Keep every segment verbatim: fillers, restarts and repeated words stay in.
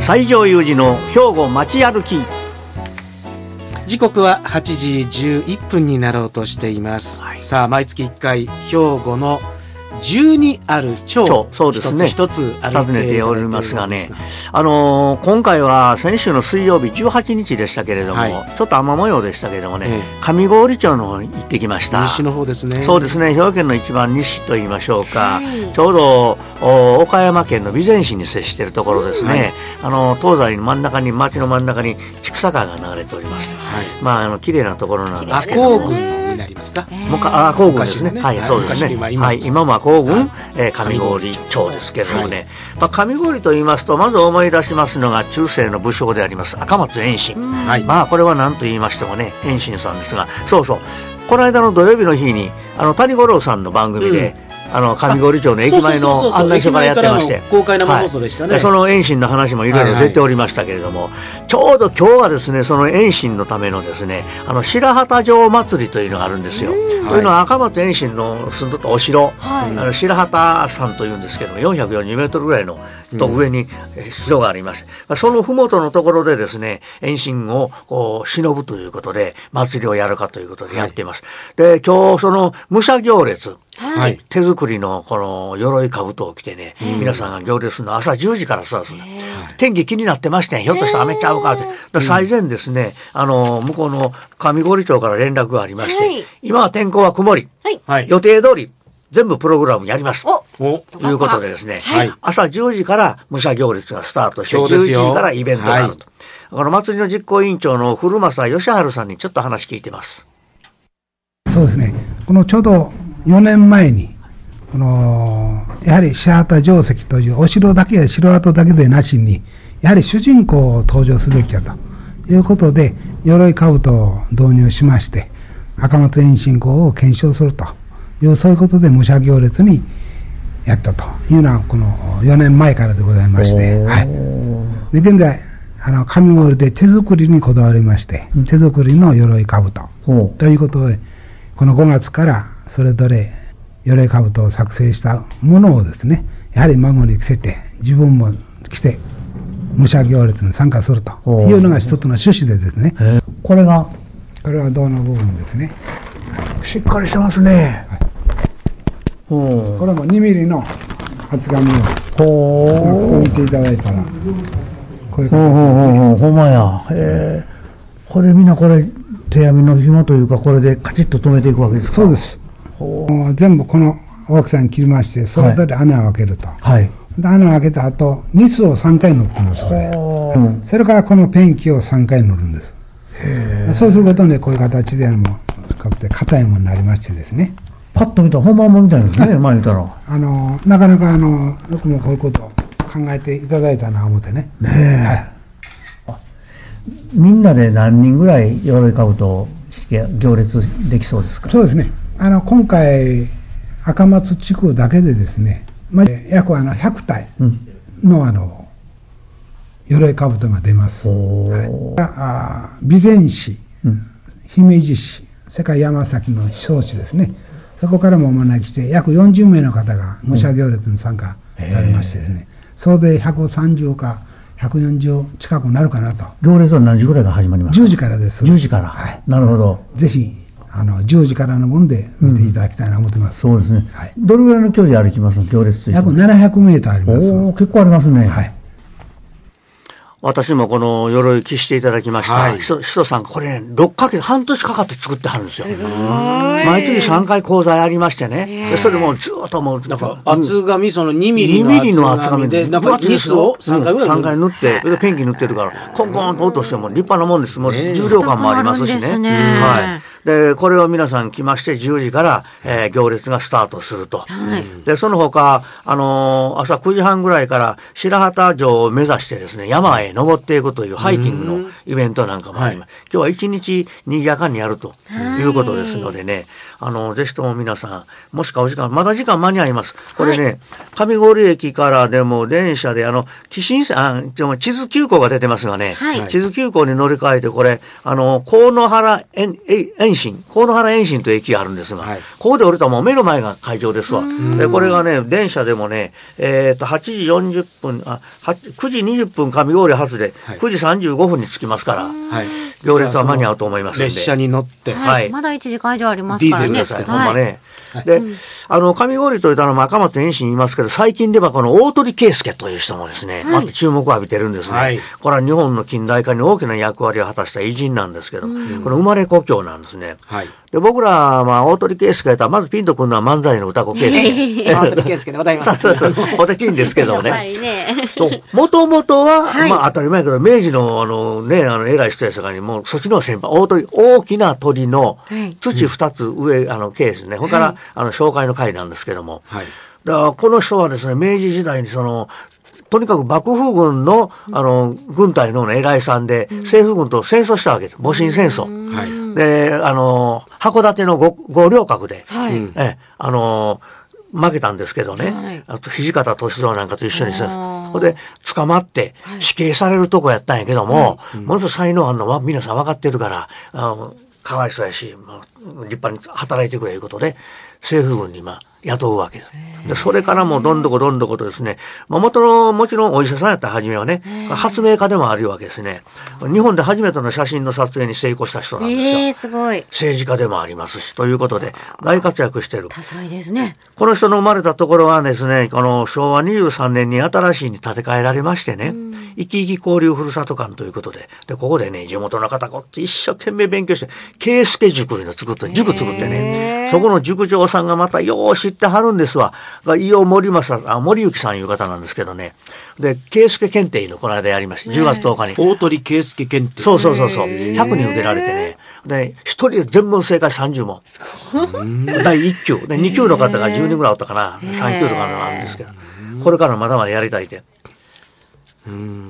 西条雄二の兵庫街歩き。 時刻ははちじじゅういっぷんになろうとしています、はい、さあ毎月いっかい兵庫のじゅうにある町、 そうですね、 一つ一つ訪ねておりますがね、あのー、今回は先週の水曜日じゅうはちにちでしたけれども、はい、ちょっと雨模様でしたけれどもね、えー、上郡町の方に行ってきました。 西の方ですね。 そうですね、兵庫県の一番西と言いましょうか、はい、ちょうど岡山県の備前市に接しているところですね、はい、あの東西の真ん中に、町の真ん中に千種川が流れておりまして、はい、まああの綺麗なところなんですけど、 赤郡になりますか。 もうか、あ、赤郡ですね、はい、そうですね、はい、今も赤郡、えー、上郡町ですけれどもね、はい、まあ、上郡と言いますとまず思い出しますのが中世の武将であります赤松遠心、はい、まあこれは何と言いましてもね、遠心さんですが、そうそう、この間の土曜日の日にあの谷五郎さんの番組で、うん、あの上郡町の駅前の案内所からやってまして、 公開生放送でしたね、 はい、その遠心の話もいろいろ出ておりましたけれども、はいはい、ちょうど今日はですね、その遠心のためのですね、あの白旗城祭りというのがあるんですよ。というのは赤松遠心の住んどったお城、はい、あの白旗山というんですけども、よんひゃくよんじゅうメートルぐらいのと上に城がありまして、うん、その麓のところでですね、遠心をこう忍ぶということで祭りをやるかということでやっています、はい、で今日その武者行列、はい、手作りのこの鎧兜を着てね、うん、皆さんが行列するの朝じゅうじからスタートする。天気気になってまして、ひょっとしたら雨ちゃうかって、最前ですね、あの向こうの上郡町から連絡がありまして、はい、今は天候は曇り、はい、予定通り全部プログラムやりますということでですね、はい、朝じゅうじから武者行列がスタートして、じゅうじからイベントがあると、はい、この祭りの実行委員長の古政義治さんにちょっと話聞いてます。 そうですね、このちょうどよねんまえにこのやはり白旗城跡というお城だけや城跡だけでなしに、やはり主人公を登場すべきだということで鎧兜を導入しまして、赤松遠心公を検証するという、そういうことで武者行列にやったというのはこのよねんまえからでございまして、はい、で現在あの上郡で手作りにこだわりまして、うん、手作りの鎧兜ということで、このごがつからそれぞれ鎧兜を作成したものをですね、やはり孫に着せて自分も着て武者行列に参加するというのが一つの趣旨でですね、 これがこれは胴の部分ですね。 しっかりしてますね、はい、 これもにミリの厚紙をここ見ていただいたらこういう形で、 ほんまや、へー、これみんなこれ手編みの紐というか、これでカチッと留めていくわけですか。 そうです。全部この大きさに切りまして、それぞれ穴を開けると、はい、で穴を開けた後ニスをさんかい塗ってます。これ、うん、それからこのペンキをさんかい塗るんです。へ、そうすることでこういう形でも比較的硬いものになりましてですね、 パッと見たら本番もみたいですね、前見たらあのなかなかあのよくもこういうことを考えていただいたなと思ってね。ねえ、 はい、みんなで何人ぐらい鎧兜をして行列できそうですか。 そうですね、あの今回赤松地区だけでですね、まあ、約あのひゃくたいの、うん、あの鎧兜が出ます、はい、あ備前市、うん、姫路市、それから山崎の木曽市ですね、そこからもお招きして約よんじゅうめいの方が武者行列に参加されましてですね、うん、総勢ひゃくさんじゅうかひゃくよんじゅう近くなるかなと。 行列は何時ぐらいが始まりますか。 じゅうじからです。 じゅうじから、はい、なるほど。 ぜひあのじゅうじからの分で見ていただきたいなと思ってます、 うん、そうですね、はい、どれぐらいの距離歩きますの、行列として。 約ななひゃくメートルあります。 おー、結構ありますね。はい、私もこの鎧着していただきました。はい、ひとさん、これね、ろっかげつ、半年かかって作ってはるんですよ。毎月さんかい講座ありましてね。でそれもずっともう、 なんか厚紙、そのにミリの厚紙で、 なんかニスをさんかいぐらい、 さんかい塗って、でペンキ塗ってるから、コンコンと落としても立派なもんです。もう重量感もありますしね。はい。で、これを皆さん来ましてじゅうじから、えー、行列がスタートすると。はい、で、その他、あのー、朝くじはんぐらいから白旗城を目指してですね、山へ登っていくというハイキングのイベントなんかもあります。今日は一日にぎやかにやるということですのでね、あの、ぜひとも皆さん、もしかお時間、まだ時間間に合います。これね、上郡駅からでも電車で、あの、紀新線、あ、でも地図急行が出てますがね、はい、地図急行に乗り換えて、これ、あの、河野原延伸、河野原延伸という駅があるんですが、はい、ここで降りたらもう目の前が会場ですわ。で、これがね、電車でもね、えっと、はちじよんじゅっぷん、あ、くじにじゅっぷん上郡発で、くじさんじゅうごふんに着きますから、はい、行列は間に合うと思いますので。 列車に乗って、 はい。まだいちじかん以上ありますからね。 ディーゼルください、ほんまね。で、うん、あの、上郡というとあの、赤松遠心言いますけど、最近ではこの大鳥圭介という人もですね、はい、また注目を浴びてるんですね。はい、これは日本の近代化に大きな役割を果たした偉人なんですけど、うん、この生まれ故郷なんですね。はい、で僕らは、まあ、大鳥圭介やったら、まずピンとくるのは漫才の歌子圭介。 大鳥圭介でございます。 お手ちんですけどもね。やっぱりね。もともとは、はい、まあ当たり前やけど、明治のあのね、あの、偉い人やさかに、もうそっちの先輩、大鳥、大きな鳥の土二つ上、あの、ケースね。ほから、はい、あの、紹介の回なんですけども。はい。だから、この人はですね、明治時代にその、とにかく幕府軍の、あの、軍隊の偉いさんで、政府軍と戦争したわけです。戊辰戦争。はい。で、あの、函館の五稜郭で、はい。え、あの、負けたんですけどね。はい、あと、土方歳三なんかと一緒にさ、それで、捕まって、死刑されるとこやったんやけども、はい、ものすごい才能あるのは皆さん分かってるから、あのかわいそうやし、まあ、立派に働いてくれいうことで、政府軍にまあ雇うわけです。で、それからもうどんどこどんどことですね、まあ、元のもちろんお医者さんやった初めはね、発明家でもあるわけですね。日本で初めての写真の撮影に成功した人なんですよ。 えー、すごい。 政治家でもありますし、ということで、大活躍してる。 多彩ですね。 この人の生まれたところはですね、このしょうわにじゅうさんねんに新しいに建て替えられましてね、生き生き交流ふるさと館ということで、で、ここでね、地元の方こっち一生懸命勉強して、圭介塾の作って、塾作ってね、そこの塾長さんがまたよう知ってはるんですわ。伊予森正、あ、森幸さんいう方なんですけどね。で、圭介検定のこの間やりました。じゅうがつとおかに。 大鳥圭介検定。 そうそうそうそう。ひゃくにん受けられてね。で、一人で全問正解さんじゅうもん。だいいっ級。で、に級の方がじゅうにんぐらいおったかな。さん級とかのあるんですけど。これからまだまだやりたいって。うん。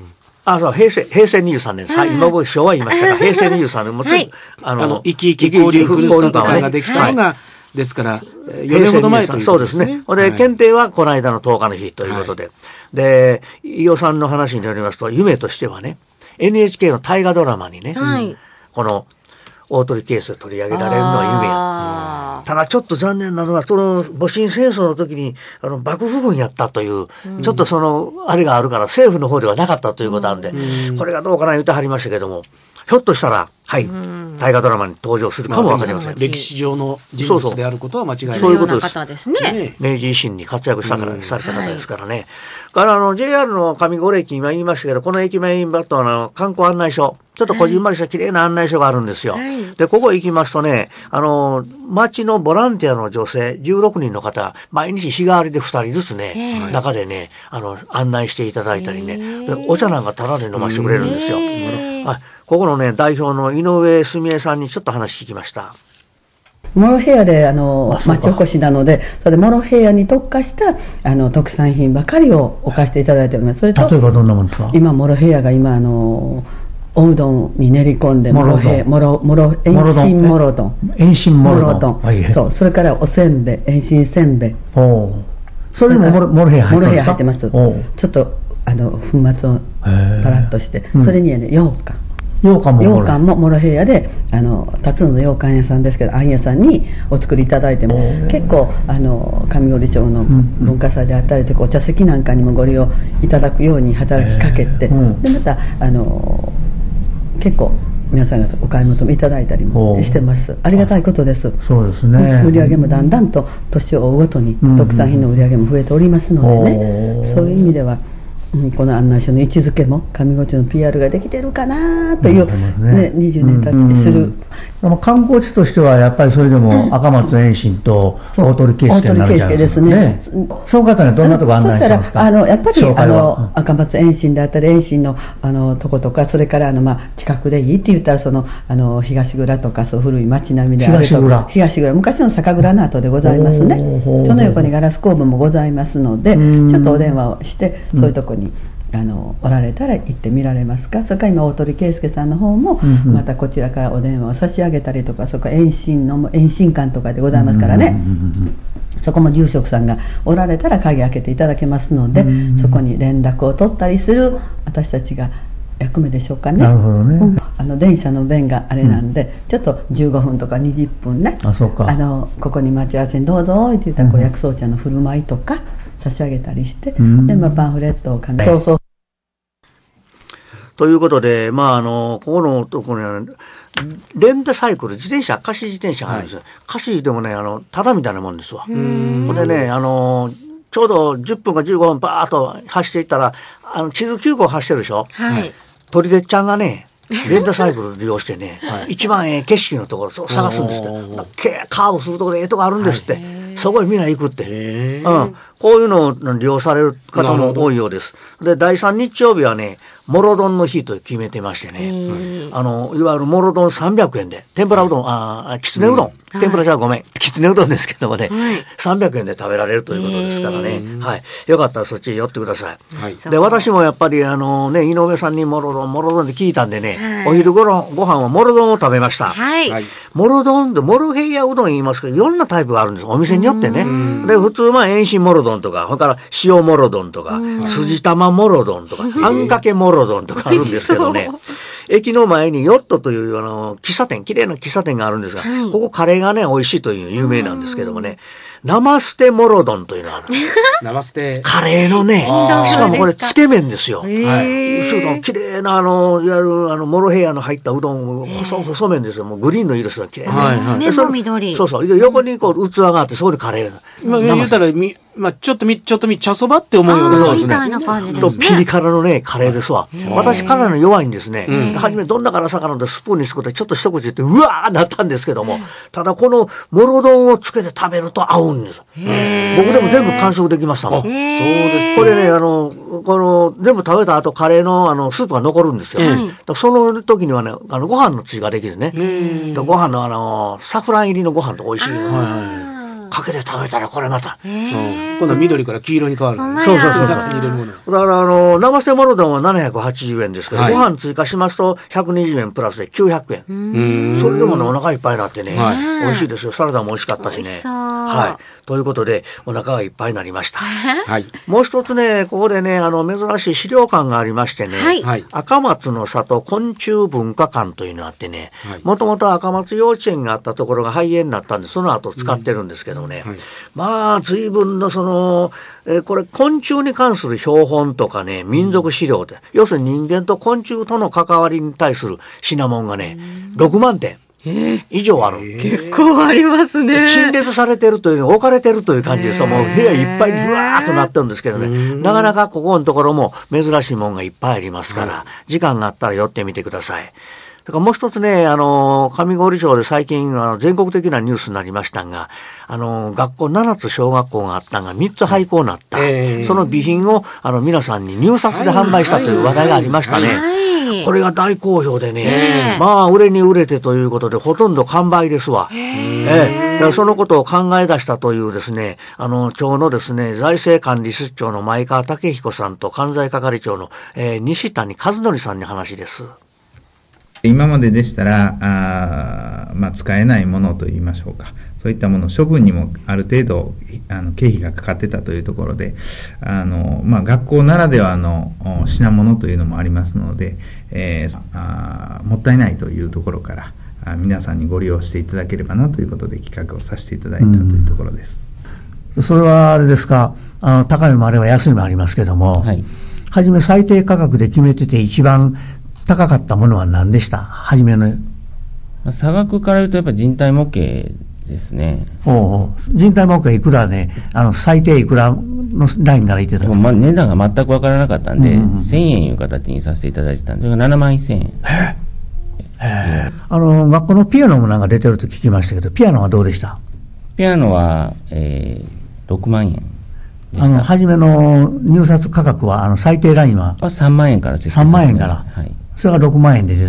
あ、そう、平成、平成にじゅうさんねんです。はい、今僕昭和言いましたが、平成にじゅうさんねんもちろん、はい、 あの、あの生き生き交流ふるさと館ができたのが、はい、ですから、よねんほど前ということですね。 そうですね。で、検定はこの間のとおかの日ということで。はい、で、伊予さんの話によりますと、夢としてはね、エヌエイチケー の大河ドラマにね、はい、この、大鳥ケースを取り上げられるのは夢や。ただちょっと残念なのは、その戊辰戦争の時にあの幕府軍やったという、うん、ちょっとそのあれがあるから政府の方ではなかったということなんで、うん、これがどうかな言ってはりましたけども、ひょっとしたら、はい、うん、大河ドラマに登場するかもわかりません。 歴史上の人物であることは間違いない。 そういうことです。 方ですね。 明治維新に活躍したから、された方ですからね。はい、からあの ジェイアール の上郡駅今言いましたけど、この駅前バットの観光案内所、ちょっとこじんまりした綺麗な案内所があるんですよ。はい、で、ここ行きますとね、あの、町のボランティアの女性じゅうろくにんの方、毎日日替わりでふたりずつね、中でね、あの、案内していただいたりね、でお茶なんかタダで飲ませてくれるんですよ。はい、ここのね、代表の井上澄江さんにちょっと話聞きました。 モロヘイヤであの町おこしなので、それでモロヘイヤに特化したあの特産品ばかりを置かせていただいております。それと例えばどんなものですか？ 今モロヘイヤが今あのおうどんに練り込んでモロヘイモロモロ遠心モロ丼遠心モロ丼、 そう、それからおせんべい遠心せんべい、 おそれにもモロモロヘイヤ入ってますか？モロヘイヤ入ってます。ちょっとあの粉末をパラッとして、それにはね羊羹羊羹も羊羹もモロヘイヤで、あの辰野の羊羹屋さんですけど、あん屋さんにお作りいただいても結構あの上郡町の文化祭であったりとか、お茶席なんかにもご利用いただくように働きかけて、でまたあの結構皆さんがお買い求めいただいたりもしてます。ありがたいことです。 そうですね。 売り上げもだんだんと年を追うごとに特産品の売り上げも増えておりますのでね、そういう意味ではこの案内所の位置づけも上郡町の ピーアール ができてるかなという、ね、にじゅうねん経ってする、 うんうん、観光地としてはやっぱりそれでも赤松遠心と大鳥圭介になるじゃないですか、ね、ね、その方にはどんなとこ案内してますか？ そしたらあのやっぱりあの赤松遠心であったり遠心のあのとことか、それからあの、まあ、近くでいいって言ったらそのあの東蔵とかそう古い町並みであるとか、東蔵昔の酒蔵の跡でございますね。その横にガラス工房もございますので、ちょっとお電話をしてそういうとこにあのおられたら行ってみられますか。それから今大鳥圭介さんの方も、うんうん、またこちらからお電話を差し上げたりとか、そこ延伸の延伸館とかでございますからね、うんうんうんうん、そこも住職さんがおられたら鍵開けていただけますので、うんうん、そこに連絡を取ったりする私たちが役目でしょうかね。 なるほどね、うん、 あの電車の便があれなんで、うん、ちょっとじゅうごふんとかにじゅっぷんね、 あ、そうか、 あのここに待ち合わせにどうぞって言ったら、こう薬草茶の振る舞いとか差し上げたりして、うん、で、まあ、パンフレットを考え、そうそうということで、まあ、あのここのところにはレンタサイクル、自転車、貸し自転車があるんですよ、はい、貸しでもね、あのタダみたいなもんですわ。でね、あのちょうどじゅっぷんかじゅうごふんバーッと走っていったら、あの地図急行走ってるでしょ、はい、鳥でっちゃんがね、レンタサイクル利用してね、はい、一番ええ景色のところを探すんですって。カーブするところでええとこあるんですって、はい、そこにみんな行くって、うん、こういうのを利用される方も多いようです。で、だいさん日曜日はね、モロ丼の日と決めてましてね、あのいわゆるモロ丼さんびゃくえんで、天ぷらうどん、あきつねうどん、うん、天ぷらじゃごめん、きつねうどんですけどもね、はい、さんびゃくえんで食べられるということですからね、はい、よかったらそっちへ寄ってください。はい、で、私もやっぱりあの、ね、井上さんにモロ丼、モロ丼って聞いたんでね、はい、お昼ごろご飯はモロ丼を食べました。はい、モロ丼で、モロヘイヤうどん言いますけど、いろんなタイプがあるんです、お店によってね。で、普通、まあ、遠心モロ丼とか、それから塩モロ丼とか、筋玉モロ丼とか、あんかけモロ丼とかあるんですけどね、駅の前にヨットというあの喫茶店、綺麗な喫茶店があるんですが、はい、ここカレーがね、美味しいという有名なんですけどもね、生ステモロ丼というのがある。 生ステカレーのね、しかもこれつけ麺ですよ。はい。綺麗なあの、いわゆるあの、モロヘイヤの入ったうどん、細、細麺ですよ。もうグリーンの色する綺麗な。 はいはい。麺も緑。 そうそう。横にこう器があって、そこにカレーが。 まあ、言うたら、み、まあ、ちょっとみ、ちょっとみ、茶そばって思うようなそうですね。みたいな感じですね。 ピリ辛のね、カレーですわ。私、辛いの弱いんですね。はじめ、どんな辛さかなんでスプーンにすくって、ちょっと一口って、うわーなったんですけども、ただこの、モロ丼をつけて食べると合うんです。僕でも全部完食できましたもん。そうです。これね、あの、この、全部食べた後、カレーの、あの、スープが残るんですよ。その時にはね、あの、ご飯のつゆができるね。ご飯の、あの、サフラン入りのご飯と美味しい。かけて食べたらこれまた、 うん、今度は緑から黄色に変わる。 そうそうそう。だからあの生捨てモロ丼はななひゃくはちじゅうえんですけど、はい、ご飯追加しますとひゃくにじゅうえんプラスできゅうひゃくえん。それでもねお腹いっぱいになってね、はい、美味しいですよ。サラダも美味しかったしね。はい。ということでお腹がいっぱいになりました。はい。もう一つねここでねあの珍しい資料館がありましてね、はい、赤松の里昆虫文化館というのがあってね、もともと赤松幼稚園があったところが廃園になったんでその後使ってるんですけど、うんねはい、まあ随分のその、えー、これ昆虫に関する標本とかね民族資料で、うん、要するに人間と昆虫との関わりに対する品物がね、うん、ろくまんてん以上ある。 結構ありますね。 陳列されてるというの置かれてるという感じです。もう部屋いっぱいにブワーっとなってるんですけどね、なかなかここのところも珍しいものがいっぱいありますから、はい、時間があったら寄ってみてください。だからもう一つね、あの、上郡町で最近、あの、全国的なニュースになりましたが、あの、学校ななつ小学校があったが、みっつ廃校になった。えー、その備品を、あの、皆さんに入札で販売したという話題がありましたね。はいはい、これが大好評でね、まあ、売れに売れてということで、ほとんど完売ですわ。えー、えー、だからそのことを考え出したというですね、あの、町のですね、財政管理室長の前川武彦さんと関西係長の、えー、西谷和則さんに話です。 今まででしたら、あまあ、使えないものといいましょうか。そういったもの、処分にもある程度、あの経費がかかってたというところで、あのまあ、学校ならではの品物というのもありますので、えー、あもったいないというところから、あ皆さんにご利用していただければなということで企画をさせていただいたというところです。 うん、それはあれですか、あの高いもあれば安いもありますけども、はい、はじめ最低価格で決めてて一番高かったものは何でした？はじめの。 差額から言うとやっぱ人体模型ですね。 おうおう人体模型いくらで、ね、あの最低いくらのラインから言ってたんですか？ まあ、値段が全くわからなかったんで、うんうん、せんえんいう形にさせていただいてたんで、それがななまんせんえん。へえ。あの学校のピアノもなんか出てると聞きましたけど、ピアノはどうでした？ ピアノは、えー、ろくまんえん。 あの初めの入札価格はあの最低ラインはさんまんえんから設定さんまんえんから、はい、それがろくまんえんで出た、はい、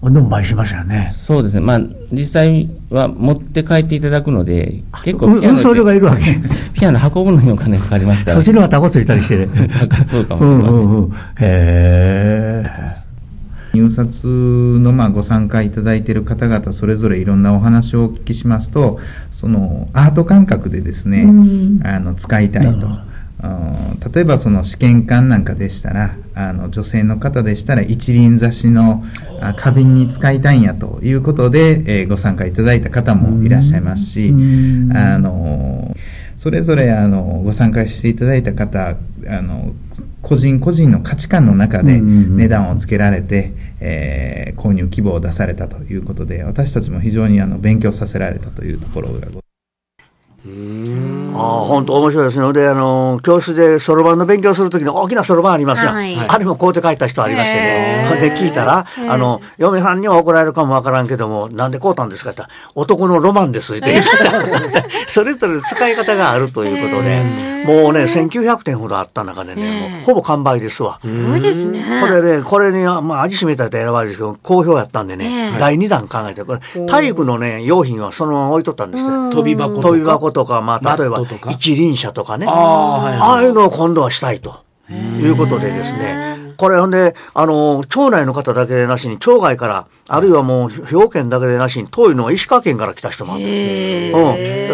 でも倍しましたよね。 そうですね。まあ、実際は持って帰っていただくので、結構ピアノ。 運送料がいるわけ。 ピアノ運ぶのにお金かかりますから。 そっちの方がタコついたりしてね。 そうかもしれません。うんうんうん、 へー。 入札のまあご参加いただいている方々、それぞれいろんなお話をお聞きしますと、そのアート感覚でですね、あの使いたいと。例えばその試験管なんかでしたら、あの女性の方でしたら一輪挿しの花瓶に使いたいんやということで、えー、ご参加いただいた方もいらっしゃいますし、あのそれぞれあのご参加していただいた方、あの個人個人の価値観の中で値段をつけられて、えー、購入希望を出されたということで、私たちも非常にあの勉強させられたというところがございます。 うーん、ああ、本当面白いですね。で、あの、教室でそろばんの勉強するときに大きなそろばんありますよ。はい、あれもこうやって書いた人ありましてね。で、聞いたら、あの、嫁はんには怒られるかもわからんけども、なんでこうたんですかって言ったら、男のロマンですって言ってそれぞれ使い方があるということで、もうね、せんきゅうひゃくてんほどあった中でね、もうほぼ完売ですわ。 すごいですね。 これね、これに、まあ、味しめたら選ばれるんですけど、好評やったんでね、だいにだん考えて、これ、体育のね、用品はそのまま置いとったんですよ。 飛び箱とか。 飛び箱とか、まあ、例えば、一輪車とかね。ああ、はいはい、ああいうのを今度はしたいということでですね。これほんで、あの、町内の方だけでなしに、町外から、あるいはもう、兵庫県だけでなしに、遠いのは石川県から来た人もある。うん。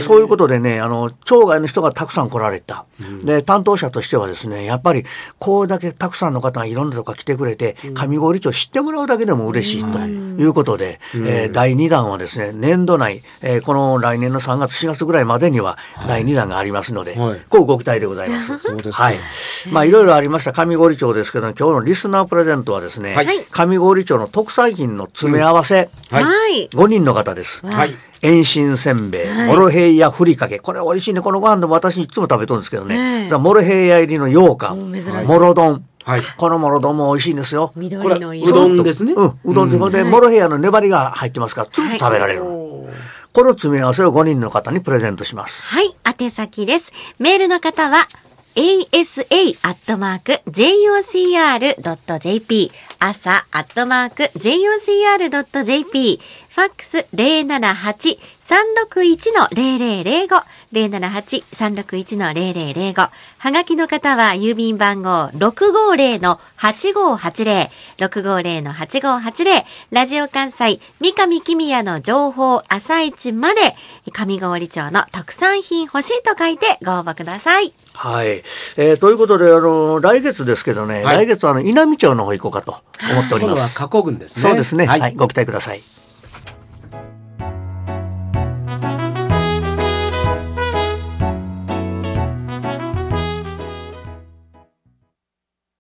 そういうことでね、あの、町外の人がたくさん来られた。うん、で、担当者としてはですね、やっぱり、こうだけたくさんの方がいろんなとこ来てくれて、上郡町知ってもらうだけでも嬉しいということで、うん、えー、だいにだんはですね、年度内、えー、この来年のさんがつ、しがつぐらいまでには、だいにだんがありますので、はい、こうご期待でございます。 そうですね。 はい。まあ、いろいろありました上郡町ですけど、今日のリスナープレゼントはですね、はい、上郡町の特産品の詰め合わせ、 うん、はい。 ごにんの方です。 はい。 遠心せんべい、はい、モロヘイヤふりかけ。これ美味しいね。このご飯でも私いつも食べとるんですけどね。ね、モロヘイヤ入りの羊羹、モロ丼。はい。このモロ丼も美味しいんですよ。 緑の色。 うどんですね。 うん。うどんで、うん、で、モロヘイヤの粘りが入ってますから、つるっと食べられる。はい、この詰め合わせをごにんの方にプレゼントします。 はい。宛先です。メールの方は、エーエスエー アットマーク ジェイオーシーアール ドット ジェーピー 朝アットマーク ジェイオーシーアール ドット ジェーピー ファックス ゼロななはち さんろくいち のゼロゼロゼロご ゼロななはち さんろくいち のゼロゼロゼロごはがきの方は郵便番号 ろくごゼロ のはちごはちゼロ ろくごゼロ のはちごはちゼロラジオ関西三上公也の情報朝市まで上郡町の特産品欲しいと書いてご応募ください。 はい。えー、ということで、あの、来月ですけどね、はい、来月はあの、稲美町の方行こうかと思っております。 今度は加古郡ですね。 そうですね。はい、はい、ご期待ください。